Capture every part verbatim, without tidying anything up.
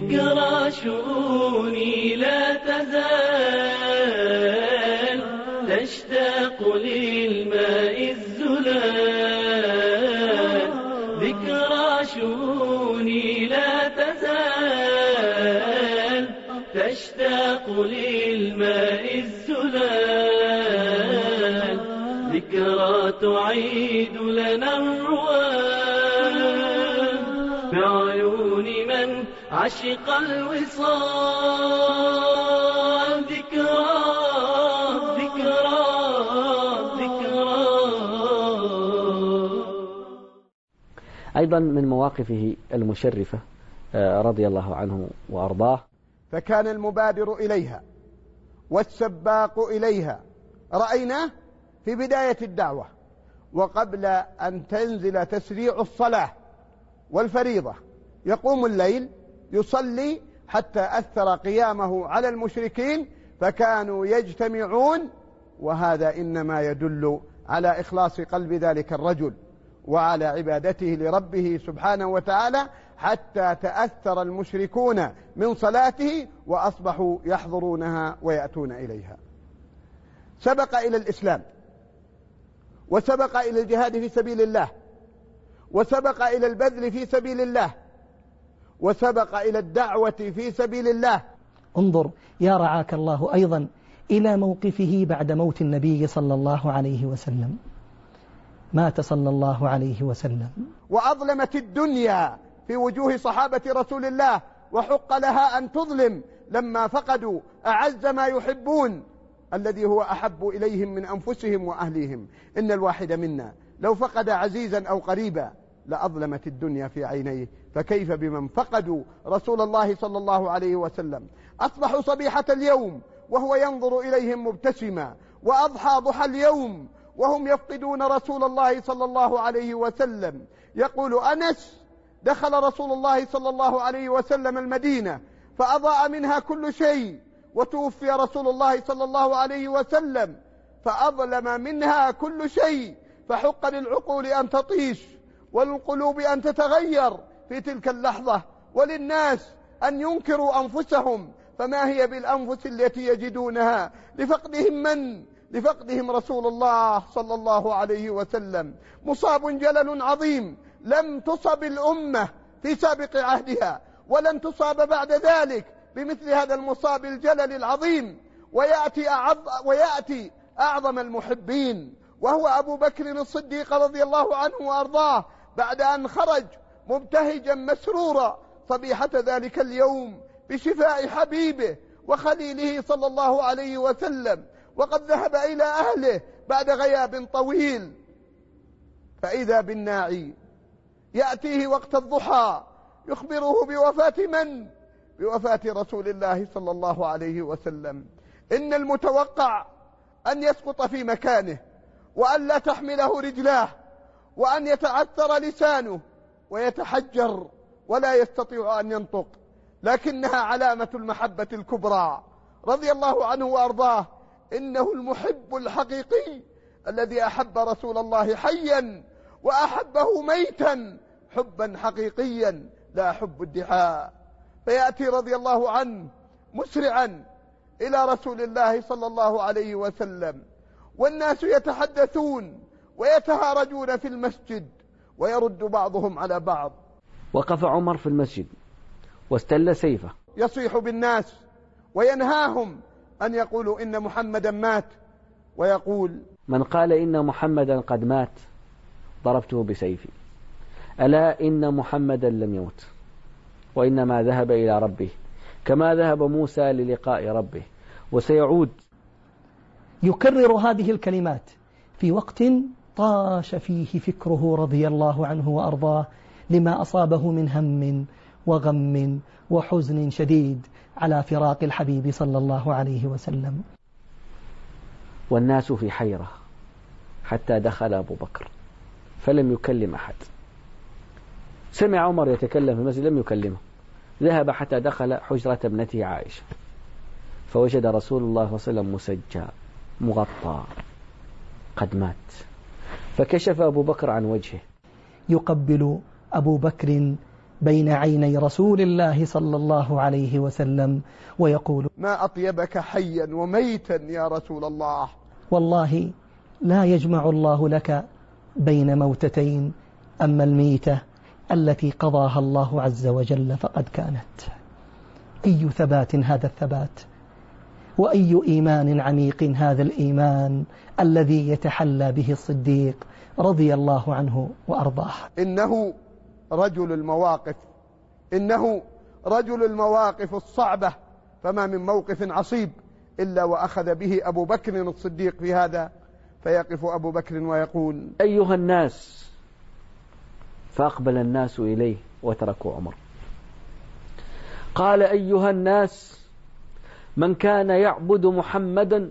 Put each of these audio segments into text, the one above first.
ذكرى شؤوني لا تزال تشتاق للماء الزلال. ذكرى شؤوني لا تزال تشتاق للماء الزلال. ذكرى تعيد لنا الروان بعيون من عشق الوصال. ذكرى ذكرى ذكرى. أيضا من مواقفه المشرفة رضي الله عنه وأرضاه: فكان المبادر إليها والسباق إليها رأيناه في بداية الدعوة وقبل أن تنزل تسريع الصلاة والفريضة، يقوم الليل يصلي حتى أثر قيامه على المشركين فكانوا يجتمعون، وهذا إنما يدل على إخلاص قلب ذلك الرجل وعلى عبادته لربه سبحانه وتعالى، حتى تأثر المشركون من صلاته وأصبحوا يحضرونها ويأتون إليها. سبق إلى الإسلام، وسبق إلى الجهاد في سبيل الله، وسبق إلى البذل في سبيل الله، وسبق إلى الدعوة في سبيل الله. انظر يا رعاك الله أيضا إلى موقفه بعد موت النبي صلى الله عليه وسلم. مات صلى الله عليه وسلم وأظلمت الدنيا في وجوه صحابة رسول الله، وحق لها أن تظلم لما فقدوا أعز ما يحبون الذي هو أحب إليهم من أنفسهم وأهليهم. إن الواحد منا لو فقد عزيزا أو قريبا لأظلمت الدنيا في عينيه، فكيف بمن فقدوا رسول الله صلى الله عليه وسلم. أصبحوا صبيحة اليوم وهو ينظر إليهم مبتسما، وأضحى ضحى اليوم وهم يفقدون رسول الله صلى الله عليه وسلم. يقول أنس: دخل رسول الله صلى الله عليه وسلم المدينة فأضاء منها كل شيء، وتوفي رسول الله صلى الله عليه وسلم فأظلم منها كل شيء، فحق للعقول أن تطيش والقلوب أن تتغير في تلك اللحظة، وللناس أن ينكروا أنفسهم، فما هي بالأنفس التي يجدونها لفقدهم من؟ لفقدهم رسول الله صلى الله عليه وسلم. مصاب جلل عظيم لم تصب الأمة في سابق عهدها، ولن تصاب بعد ذلك بمثل هذا المصاب الجلل العظيم. ويأتي, أعظ ويأتي أعظم المحبين وهو أبو بكر الصديق رضي الله عنه وأرضاه، بعد أن خرج مبتهجا مسرورا صبيحة ذلك اليوم بشفاء حبيبه وخليله صلى الله عليه وسلم، وقد ذهب إلى أهله بعد غياب طويل، فإذا بالناعي يأتيه وقت الضحى يخبره بوفاة من؟ بوفاة رسول الله صلى الله عليه وسلم. إن المتوقع أن يسقط في مكانه، وأن لا تحمله رجلاه، وأن يتعثر لسانه ويتحجر ولا يستطيع أن ينطق، لكنها علامة المحبة الكبرى رضي الله عنه وأرضاه. إنه المحب الحقيقي الذي أحب رسول الله حيا وأحبه ميتا حبا حقيقيا لا حب الدعاء. فيأتي رضي الله عنه مسرعا إلى رسول الله صلى الله عليه وسلم، والناس يتحدثون ويتهارجون في المسجد ويرد بعضهم على بعض. وقف عمر في المسجد واستل سيفه يصيح بالناس وينهاهم أن يقولوا إن محمدا مات، ويقول: من قال إن محمدا قد مات ضربته بسيفي. ألا إن محمدا لم يمت، وإنما ذهب إلى ربه كما ذهب موسى للقاء ربه وسيعود. يكرر هذه الكلمات في وقت طاش فيه فكره رضي الله عنه وأرضاه لما أصابه من هم وغم وحزن شديد على فراق الحبيب صلى الله عليه وسلم. والناس في حيرة حتى دخل أبو بكر فلم يكلم أحد. سمع عمر يتكلم في المسجد لم يكلمه، ذهب حتى دخل حجرة ابنته عائشة فوجد رسول الله صلى الله عليه وسلم مسجى مغطى قد مات، فكشف أبو بكر عن وجهه. يقبل أبو بكر بين عيني رسول الله صلى الله عليه وسلم ويقول: ما أطيبك حيا وميتا يا رسول الله. والله لا يجمع الله لك بين موتتين، أما الميتة التي قضاها الله عز وجل فقد كانت. أي ثبات هذا الثبات، وأي إيمان عميق هذا الإيمان الذي يتحلى به الصديق رضي الله عنه وأرضاه. إنه رجل المواقف، إنه رجل المواقف الصعبة، فما من موقف عصيب إلا وأخذ به أبو بكر الصديق في هذا، فيقف أبو بكر ويقول: أيها الناس. فأقبل الناس إليه وتركوا عمر. قال: أيها الناس، من كان يعبد محمدا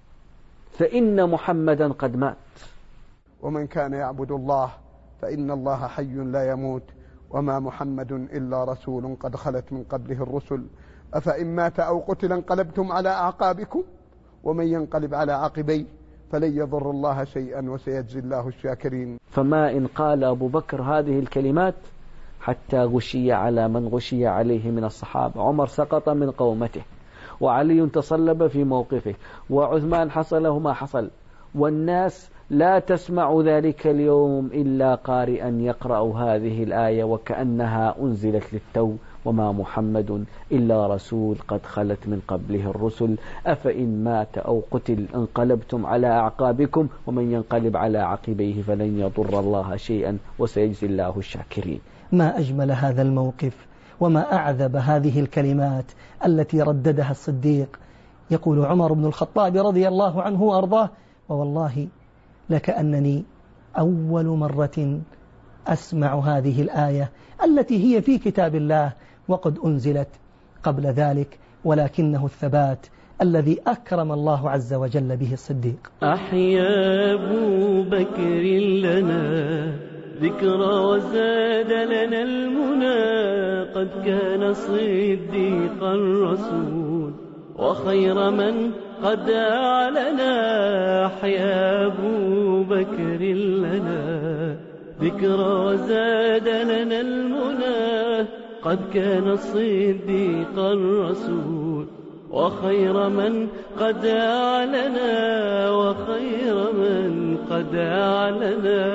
فإن محمدا قد مات، ومن كان يعبد الله فإن الله حي لا يموت، وما محمد إلا رسول قد خلت من قبله الرسل، أفإن مات أو قتل انقلبتم على أعقابكم، ومن ينقلب على عقبيه فلن يضر الله شيئا وسيجزي الله الشاكرين. فما إن قال أبو بكر هذه الكلمات حتى غشي على من غشي عليه من الصحابة. عمر سقط من قومته، وعلي تصلب في موقفه، وعثمان حصل له ما حصل، والناس لا تسمع ذلك اليوم إلا قارئا يقرأ هذه الآية وكأنها أنزلت للتو: وما محمد إلا رسول قد خلت من قبله الرسل، أفإن مات أو قتل انقلبتم على أعقابكم، ومن ينقلب على عقبيه فلن يضر الله شيئا وسيجزي الله الشاكرين. ما أجمل هذا الموقف، وما أعذب هذه الكلمات التي رددها الصديق. يقول عمر بن الخطاب رضي الله عنه وأرضاه: ووالله لكأنني أول مرة أسمع هذه الآية التي هي في كتاب الله وقد أنزلت قبل ذلك، ولكنه الثبات الذي أكرم الله عز وجل به الصديق. أحيا أبو بكر لنا ذكرى وزاد لنا المنى، قد كان صديق الرسول وخير من قد أعلنا. أحيا أبو بكر لنا ذكرى وزاد لنا المنى، قد كان صديق الرسول وخير من قد أعلنا، وخير من قد أعلنا.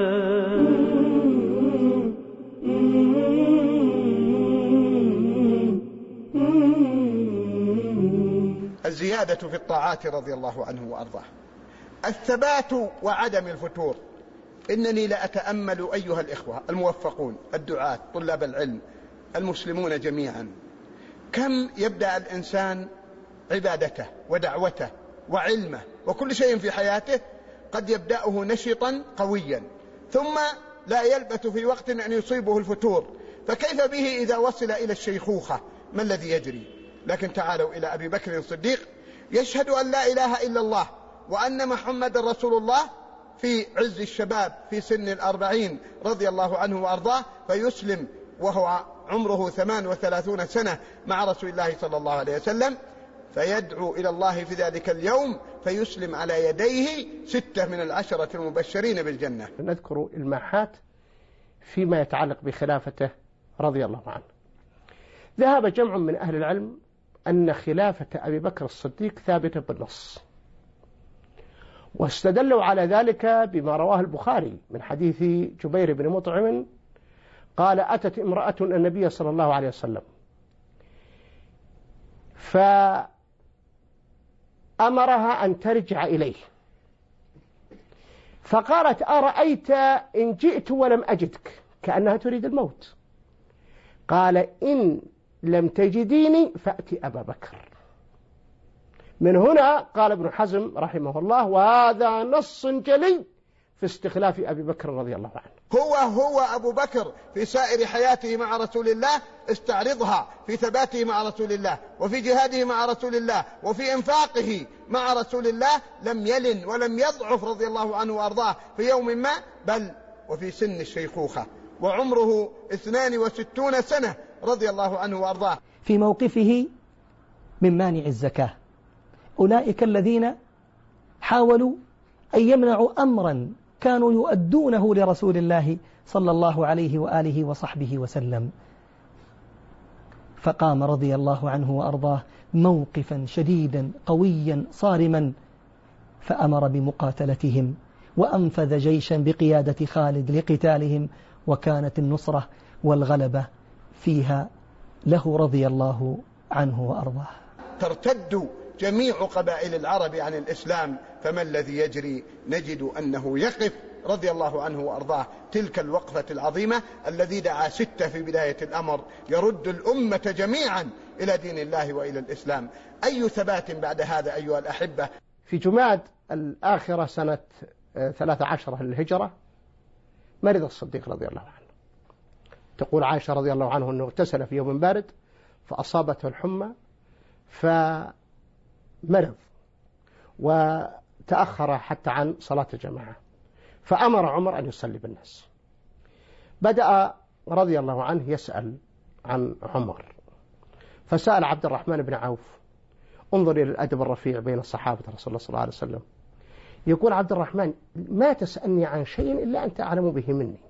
الزيادة في الطاعات رضي الله عنه وأرضاه، الثبات وعدم الفتور. إنني لأتأمل أيها الإخوة الموفقون، الدعاة، طلاب العلم، المسلمون جميعا، كم يبدأ الإنسان عبادته ودعوته وعلمه وكل شيء في حياته قد يبدأه نشطا قويا، ثم لا يلبث في وقت أن يصيبه الفتور، فكيف به إذا وصل إلى الشيخوخة؟ ما الذي يجري؟ لكن تعالوا إلى أبي بكر الصديق يشهد أن لا إله إلا الله وأن محمد رسول الله في عز الشباب في سن الأربعين رضي الله عنه وأرضاه، فيسلم وهو عمره ثمان وثلاثون سنة مع رسول الله صلى الله عليه وسلم، فيدعو إلى الله في ذلك اليوم فيسلم على يديه ستة من العشرة المبشرين بالجنة. نذكر الماحات فيما يتعلق بخلافته رضي الله عنه. ذهب جمع من أهل العلم أن خلافة أبي بكر الصديق ثابتة بالنص، واستدلوا على ذلك بما رواه البخاري من حديث جبير بن مطعم قال: أتت امرأة النبي صلى الله عليه وسلم فأمرها أن ترجع إليه، فقالت: أرأيت إن جئت ولم أجدك، كأنها تريد الموت. قال: إن لم تجديني فأتي أبا بكر. من هنا قال ابن حزم رحمه الله: وهذا نص جلي في استخلاف أبي بكر رضي الله عنه. هو هو أبو بكر في سائر حياته مع رسول الله، استعرضها في ثباته مع رسول الله، وفي جهاده مع رسول الله، وفي إنفاقه مع رسول الله، لم يلن ولم يضعف رضي الله عنه وأرضاه في يوم ما، بل وفي سن الشيخوخة وعمره اثنان وستون سنة رضي الله عنه وأرضاه. في موقفه من مانع الزكاة، أولئك الذين حاولوا أن يمنعوا أمرا كانوا يؤدونه لرسول الله صلى الله عليه وآله وصحبه وسلم، فقام رضي الله عنه وأرضاه موقفا شديدا قويا صارما، فأمر بمقاتلتهم وأنفذ جيشا بقيادة خالد لقتالهم، وكانت النصرة والغلبة فيها له رضي الله عنه وأرضاه. ترتد جميع قبائل العرب عن الإسلام، فما الذي يجري؟ نجد أنه يقف رضي الله عنه وأرضاه تلك الوقفة العظيمة الذي دعا ستة في بداية الأمر يرد الأمة جميعا إلى دين الله وإلى الإسلام. أي ثبات بعد هذا أيها الأحبة. في جماد الآخرة سنة ثلاث عشرة للهجرة مرض الصديق رضي الله عنه. تقول عائشة رضي الله عنه أنه اغتسل في يوم بارد فأصابته الحمى فمرض وتأخر حتى عن صلاة الجماعة، فأمر عمر أن يصلي بالناس. بدأ رضي الله عنه يسأل عن عمر، فسأل عبد الرحمن بن عوف. انظر إلى الأدب الرفيع بين الصحابة رسول الله صلى الله عليه وسلم. يقول عبد الرحمن: ما تسألني عن شيء إلا أنت أعلم به مني.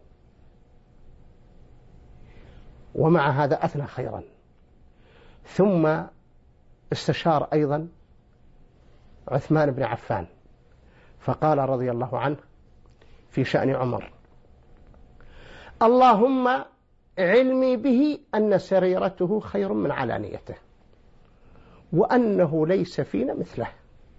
ومع هذا أثنى خيرا. ثم استشار أيضا عثمان بن عفان فقال رضي الله عنه في شأن عمر: اللهم علمي به أن سريرته خير من علانيته وأنه ليس فينا مثله.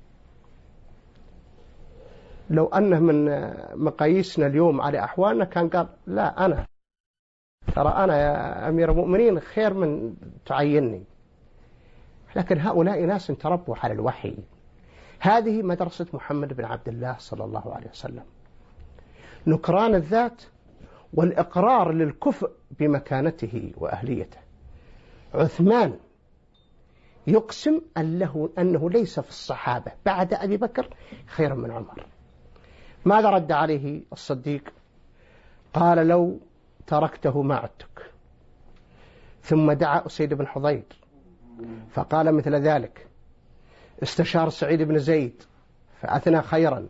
لو أنه من مقاييسنا اليوم على أحوالنا كان قال: لا، أنا ترى أنا يا أمير المؤمنين خير من تعيني. لكن هؤلاء ناس تربوا على الوحي. هذه مدرسة محمد بن عبد الله صلى الله عليه وسلم، نكران الذات والإقرار للكفء بمكانته وأهليته. عثمان يقسم أنه, أنه ليس في الصحابة بعد أبي بكر خيرا من عمر. ماذا رد عليه الصديق؟ قال: لو تركته ما عدتك. ثم دعا أسيد بن حضير فقال مثل ذلك. استشار سعيد بن زيد فأثنى خيرا.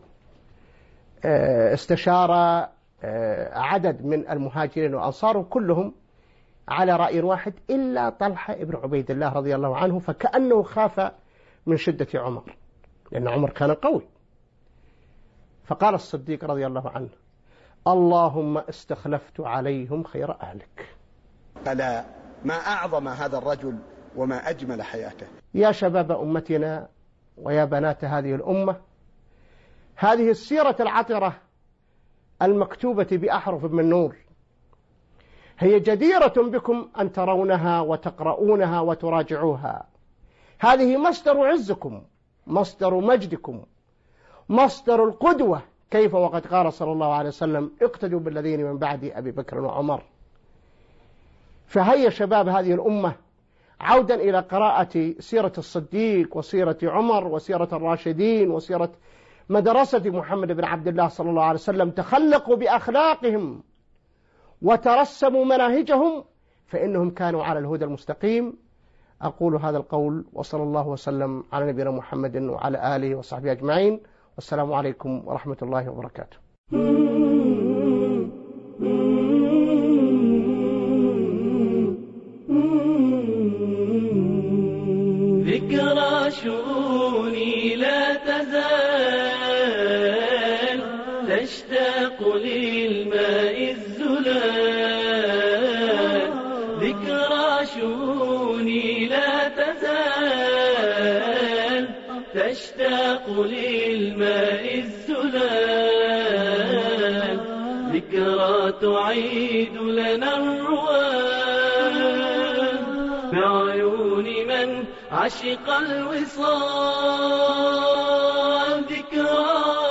استشار عدد من المهاجرين والأنصار كلهم على رأي واحد إلا طلحة بن عبيد الله رضي الله عنه، فكأنه خاف من شدة عمر لأن عمر كان قوي. فقال الصديق رضي الله عنه: اللهم استخلفت عليهم خير أهلك. ألا ما أعظم هذا الرجل وما أجمل حياته. يا شباب أمتنا ويا بنات هذه الأمة، هذه السيرة العطرة المكتوبة بأحرف من نور هي جديرة بكم أن ترونها وتقرؤونها وتراجعوها. هذه مصدر عزكم، مصدر مجدكم، مصدر القدوة. كيف وقد قال صلى الله عليه وسلم: اقتدوا بالذين من بعد أبي بكر وعمر. فهيا شباب هذه الأمة عودا إلى قراءة سيرة الصديق وسيرة عمر وسيرة الراشدين وسيرة مدرسة محمد بن عبد الله صلى الله عليه وسلم. تخلقوا بأخلاقهم وترسموا مناهجهم فإنهم كانوا على الهدى المستقيم. أقول هذا القول وصلى الله وسلم على نبينا محمد وعلى آله وصحبه أجمعين، والسلام عليكم ورحمة الله وبركاته. ذكرى شؤوني لا تزال تشتاق للماء الزلال. ذكرى شؤوني لا تزال تشتاق للماء الزلال. ذكرى تعيد لنا الرواد بعيون من عشق الوصال. ذكرى